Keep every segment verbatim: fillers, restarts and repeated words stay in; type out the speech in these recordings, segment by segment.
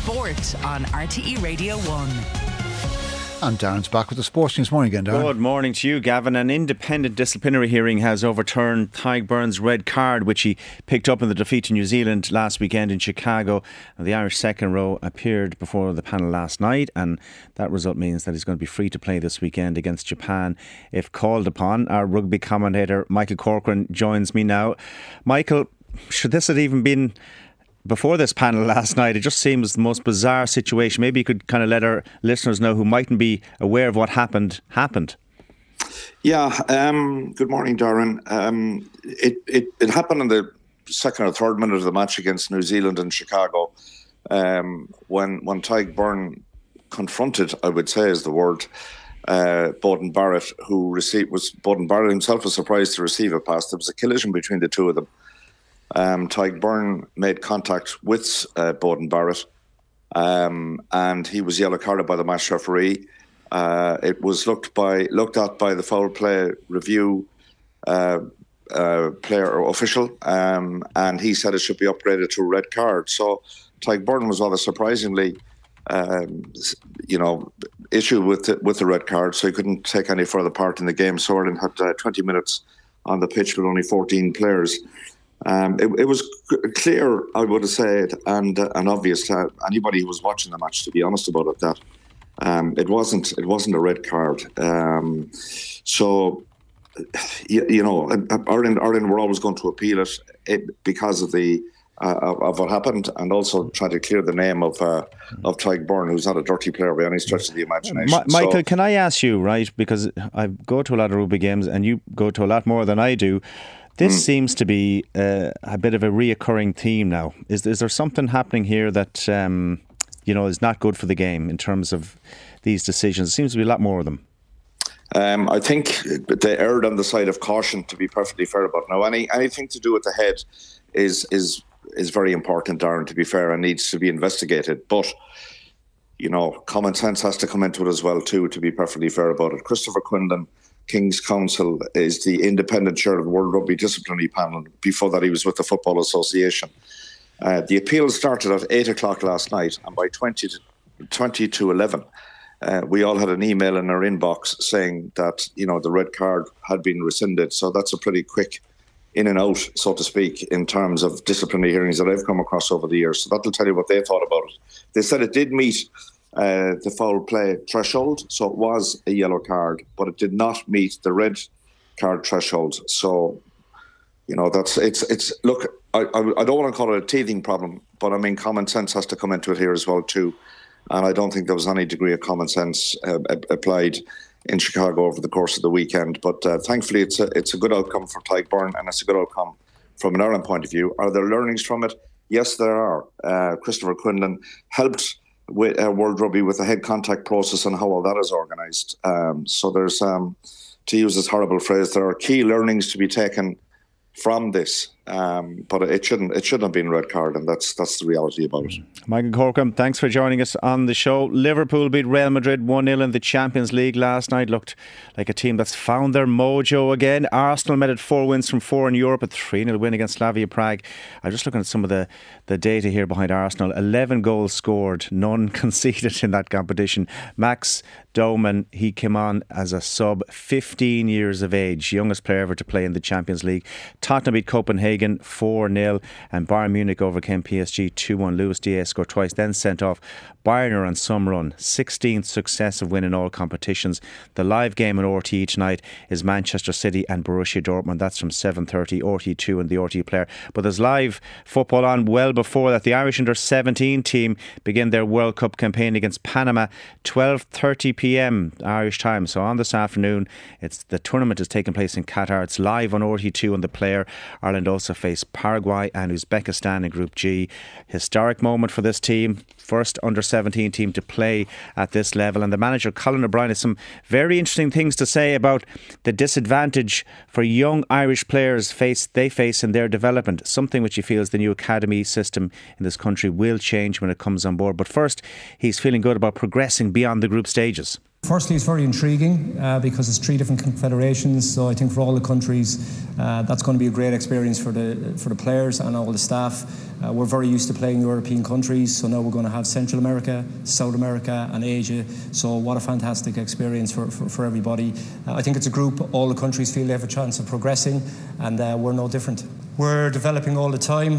Sport on R T E Radio one. And Darren's back with the sports news. Morning again, Darren. Good morning to you, Gavin. An independent disciplinary hearing has overturned Tadhg Beirne's red card, which he picked up in the defeat to New Zealand last weekend in Chicago. And the Irish second row appeared before the panel last night, and that result means that he's going to be free to play this weekend against Japan if called upon. Our rugby commentator Michael Corcoran joins me now. Michael, should this have even been before this panel last night? It just seems the most bizarre situation. Maybe you could kind of let our listeners know who mightn't be aware of what happened, happened. Yeah, um, good morning, Darren. Um, it, it, it happened in the second or third minute of the match against New Zealand in Chicago um, when, when Tadhg Beirne confronted, I would say is the word, uh, Beauden Barrett, who received, was Beauden Barrett himself was surprised to receive a pass. There was a collision between the two of them. Um, Tadhg Beirne made contact with uh, Beauden Barrett um, and he was yellow carded by the match referee. Uh, it was looked by looked at by the foul play review uh, uh, player or official um, and he said it should be upgraded to a red card. So Tadhg Beirne was rather surprisingly um, you know, issued with the, with the red card, so he couldn't take any further part in the game. So Ireland had uh, twenty minutes on the pitch with only fourteen players. Um, it, it was clear, I would have said, and uh, and obvious to anybody who was watching the match, to be honest about it, that um, it wasn't it wasn't a red card. Um, so, you, you know, Ireland, Ireland were always going to appeal it, it because of the uh, of, of what happened, and also try to clear the name of uh, of Tadhg Beirne, who's not a dirty player by any stretch of the imagination. Ma- Michael, so, can I ask you, right? Because I go to a lot of rugby games, and you go to a lot more than I do. This mm. seems to be uh, a bit of a reoccurring theme now. Is, is there something happening here that um, you know is not good for the game in terms of these decisions? There seems to be a lot more of them. Um, I think they erred on the side of caution, to be perfectly fair about it. Now, any anything to do with the head is is is very important, Darren, to be fair, and needs to be investigated. But you know, common sense has to come into it as well, too, to be perfectly fair about it. Christopher Quinlan, King's Counsel, is the independent chair of the World Rugby Disciplinary Panel. Before that, he was with the Football Association. Uh, the appeal started at eight o'clock last night, and by twenty to eleven, uh, we all had an email in our inbox saying that, you know, the red card had been rescinded. So that's a pretty quick in and out, so to speak, in terms of disciplinary hearings that I've come across over the years. So that'll tell you what they thought about it. They said it did meet Uh, the foul play threshold, so it was a yellow card, but it did not meet the red card threshold. So, you know, that's it's it's. Look, I I, I don't want to call it a teething problem, but I mean, common sense has to come into it here as well too. And I don't think there was any degree of common sense uh, applied in Chicago over the course of the weekend. But uh, thankfully, it's a it's a good outcome for Tadhg Beirne, and it's a good outcome from an Ireland point of view. Are there learnings from it? Yes, there are. Uh, Christopher Quinlan helped with uh, World Rugby with the head contact process and how all that is organised. Um, so there's, um, to use this horrible phrase, there are key learnings to be taken from this. Um, but it shouldn't it shouldn't have been a red card, and that's that's the reality about it. Michael Corcoran, thanks for joining us on the show. Liverpool beat Real Madrid one nil in the Champions League last night. Looked like a team that's found their mojo again. Arsenal made it four wins from four in Europe, a three nil win against Slavia Prague. I'm just looking at some of the, the data here behind Arsenal. eleven goals scored, none conceded in that competition. Max Doman, he came on as a sub, fifteen years of age, youngest player ever to play in the Champions League. Tottenham beat Copenhagen four nil, and Bayern Munich overcame P S G two one. Luis Diaz scored twice, then sent off. Bayern are on some run, sixteenth successive win in all competitions. The live game on R T E tonight is Manchester City and Borussia Dortmund. That's from seven thirty, R T E two and the R T E player. But there's live football on well before that. The Irish under seventeen team begin their World Cup campaign against Panama, twelve thirty p.m. Irish time. So on this afternoon, it's the tournament is taking place in Qatar. It's live on R T E two and the player. Ireland also face Paraguay and Uzbekistan in Group G. Historic moment for this team. First under seventeen team to play at this level. And the manager, Colin O'Brien, has some very interesting things to say about the disadvantage for young Irish players face they face in their development. Something which he feels the new academy system in this country will change when it comes on board. But first, he's feeling good about progressing beyond the group stages. Firstly, it's very intriguing uh, because it's three different confederations. So I think for all the countries, uh, that's going to be a great experience for the for the players and all the staff. Uh, we're very used to playing European countries, so now we're going to have Central America, South America and Asia. So what a fantastic experience for, for, for everybody. Uh, I think it's a group, all the countries feel they have a chance of progressing, and uh, we're no different. We're developing all the time.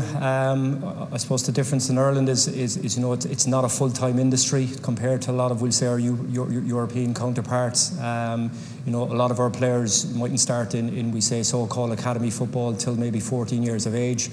Um, I suppose the difference in Ireland is, is, is you know, it's, it's not a full-time industry compared to a lot of, we'll say, our U, Euro, European counterparts. Um, you know, a lot of our players mightn't start in, in we say, so-called academy football till maybe fourteen years of age.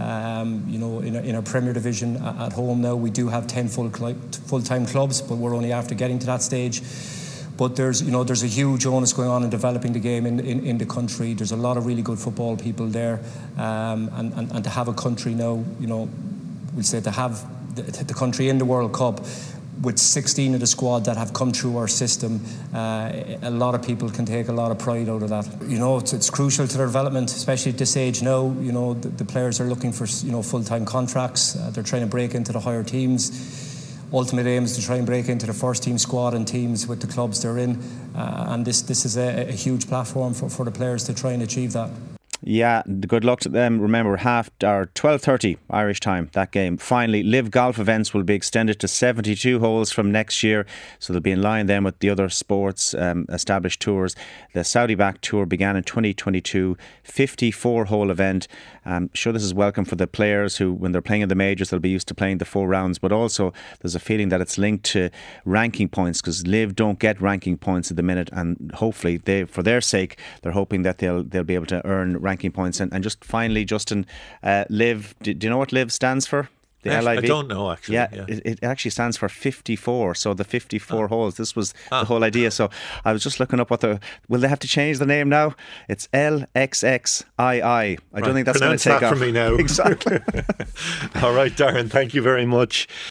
Um, you know, in, a, in our Premier Division at home now, we do have ten full full-time clubs, but we're only after getting to that stage. But there's, you know, there's a huge onus going on in developing the game in, in, in the country. There's a lot of really good football people there, um, and, and, and to have a country now, you know, we'll say to have the, the country in the World Cup with sixteen of the squad that have come through our system, uh, a lot of people can take a lot of pride out of that. You know, it's, it's crucial to their development, especially at this age now. You know, the, the players are looking for, you know, full-time contracts. Uh, they're trying to break into the higher teams. Ultimate aim is to try and break into the first team squad and teams with the clubs they're in, uh, and this this is a, a huge platform for, for the players to try and achieve that. Yeah, good luck to them. Remember, half or twelve thirty Irish time, that game. Finally, Live Golf events will be extended to seventy-two holes from next year, so they'll be in line then with the other sports um, established tours. The Saudi-backed tour began in twenty twenty-two, fifty-four hole event. I'm sure this is welcome for the players who, when they're playing in the majors, they'll be used to playing the four rounds, but also there's a feeling that it's linked to ranking points, because Live don't get ranking points at the minute, and hopefully they, for their sake, they're hoping that they'll they'll be able to earn ranking points. And, and just finally, Justin, uh, Live, do, do you know what Live stands for? The actually, L I V? I don't know, actually. Yeah, yeah. It, it actually stands for fifty-four. So the fifty-four oh. holes. This was oh. the whole idea. So I was just looking up what the... Will they have to change the name now? It's L X X I I. I right. don't think that's going to take Pronounce that off. for me now. Exactly. All right, Darren, thank you very much.